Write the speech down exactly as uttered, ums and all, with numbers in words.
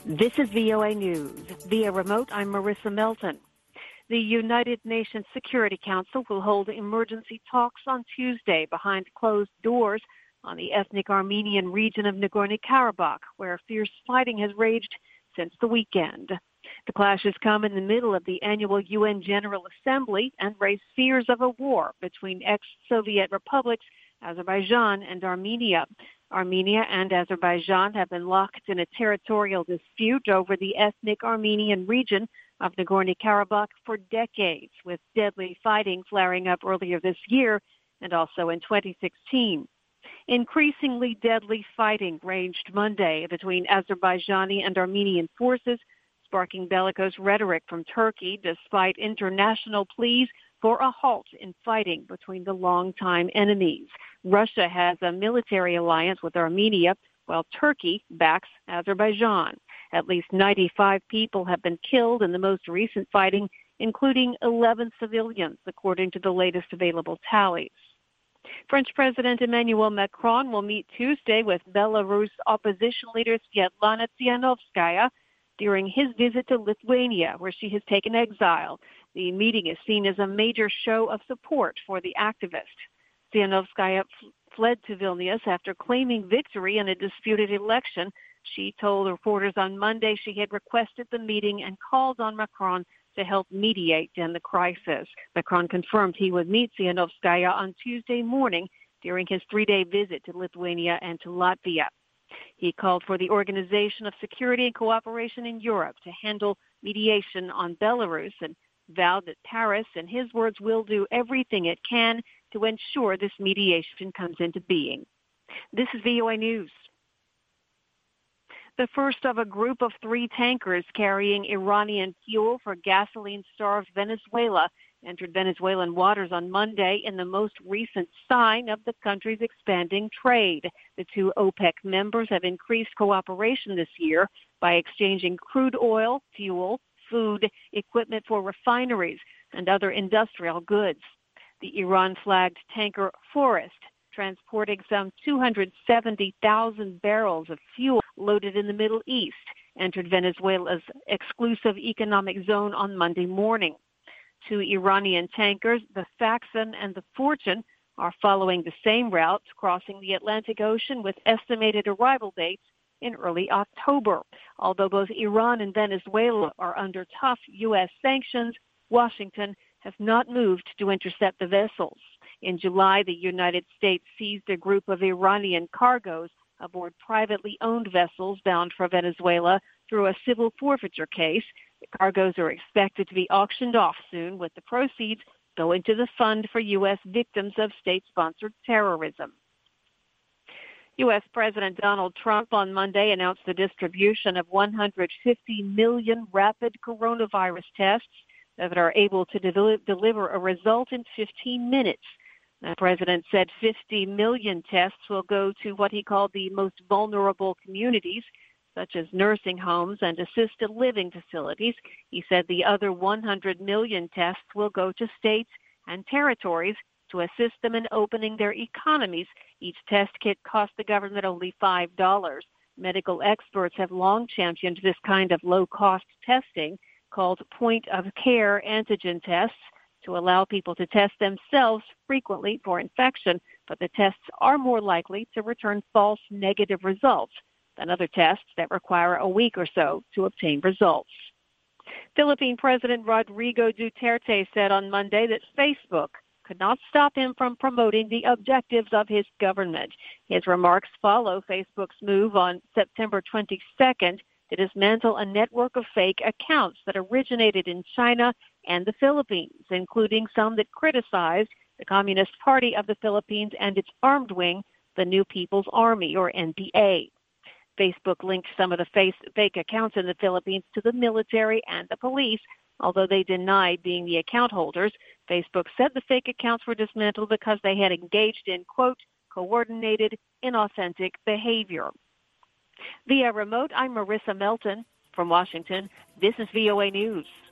This is V O A News. Via remote, I'm Marissa Melton. The United Nations Security Council will hold emergency talks on Tuesday behind closed doors on the ethnic Armenian region of Nagorno-Karabakh, where fierce fighting has raged since the weekend. The clashes come in the middle of the annual U N General Assembly and raise fears of a war between ex-Soviet republics Azerbaijan and Armenia. Armenia and Azerbaijan have been locked in a territorial dispute over the ethnic Armenian region of Nagorno-Karabakh for decades, with deadly fighting flaring up earlier this year and also in twenty sixteen. Increasingly deadly fighting raged Monday between Azerbaijani and Armenian forces, sparking bellicose rhetoric from Turkey despite international pleas for a halt in fighting between the longtime enemies. Russia has a military alliance with Armenia, while Turkey backs Azerbaijan. At least ninety-five people have been killed in the most recent fighting, including eleven civilians, according to the latest available tallies. French President Emmanuel Macron will meet Tuesday with Belarus opposition leader Svetlana Tsikhanouskaya during his visit to Lithuania, where she has taken exile. The meeting is seen as a major show of support for the activist. Tsikhanouskaya fled to Vilnius after claiming victory in a disputed election. She told reporters on Monday she had requested the meeting and called on Macron to help mediate in the crisis. Macron confirmed he would meet Tsikhanouskaya on Tuesday morning during his three-day visit to Lithuania and to Latvia. He called for the Organization of Security and Cooperation in Europe to handle mediation on Belarus and vowed that Paris, in his words, will do everything it can to ensure this mediation comes into being. This is V O A News. The first of a group of three tankers carrying Iranian fuel for gasoline-starved Venezuela entered Venezuelan waters on Monday in the most recent sign of the country's expanding trade. The two OPEC members have increased cooperation this year by exchanging crude oil, fuel, food, equipment for refineries, and other industrial goods. The Iran-flagged tanker Forest, transporting some two hundred seventy thousand barrels of fuel loaded in the Middle East, entered Venezuela's exclusive economic zone on Monday morning. Two Iranian tankers, the Faxon and the Fortune, are following the same route, crossing the Atlantic Ocean with estimated arrival dates in early October. Although both Iran and Venezuela are under tough U S sanctions, Washington has not moved to intercept the vessels. In July, the United States seized a group of Iranian cargoes aboard privately owned vessels bound for Venezuela through a civil forfeiture case. The cargoes are expected to be auctioned off soon, with the proceeds going to the Fund for U S Victims of State-Sponsored Terrorism. U S President Donald Trump on Monday announced the distribution of one hundred fifty million rapid coronavirus tests that are able to de- deliver a result in fifteen minutes. The president said fifty million tests will go to what he called the most vulnerable communities, such as nursing homes and assisted living facilities. He said the other one hundred million tests will go to states and territories to assist them in opening their economies. Each test kit cost the government only five dollars. Medical experts have long championed this kind of low-cost testing called point-of-care antigen tests to allow people to test themselves frequently for infection, but the tests are more likely to return false negative results than other tests that require a week or so to obtain results. Philippine President Rodrigo Duterte said on Monday that Facebook could not stop him from promoting the objectives of his government. His remarks follow Facebook's move on September twenty-second to dismantle a network of fake accounts that originated in China and the Philippines, including some that criticized the Communist Party of the Philippines and its armed wing, the New People's Army, or N P A. Facebook linked some of the face, fake accounts in the Philippines to the military and the police, although they denied being the account holders. Facebook said the fake accounts were dismantled because they had engaged in, quote, coordinated, inauthentic behavior. Via remote, I'm Marissa Melton from Washington. This is V O A News.